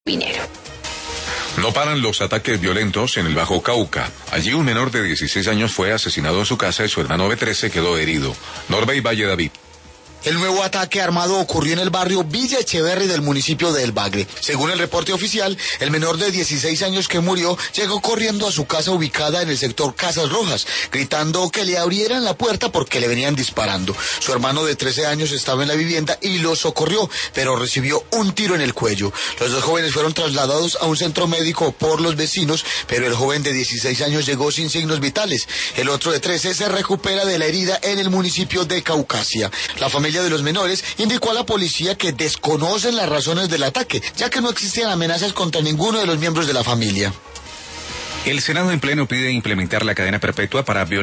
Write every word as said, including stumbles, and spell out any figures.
Carabinero. No paran los ataques violentos en el Bajo Cauca. Allí un menor de dieciséis años fue asesinado en su casa y su hermano de trece quedó herido. Norbey Valle David. El nuevo ataque armado ocurrió en el barrio Villa Echeverri del municipio de El Bagre. Según el reporte oficial, el menor de dieciséis años que murió llegó corriendo a su casa ubicada en el sector Casas Rojas, gritando que le abrieran la puerta porque le venían disparando. Su hermano de trece años estaba en la vivienda y lo socorrió, pero recibió un tiro en el cuello. Los dos jóvenes fueron trasladados a un centro médico por los vecinos, pero el joven de dieciséis años llegó sin signos vitales. El otro de trece se recupera de la herida en el municipio de Caucasia. La familia de los menores indicó a la policía que desconocen las razones del ataque, ya que no existían amenazas contra ninguno de los miembros de la familia. El Senado en pleno pide implementar la cadena perpetua para violar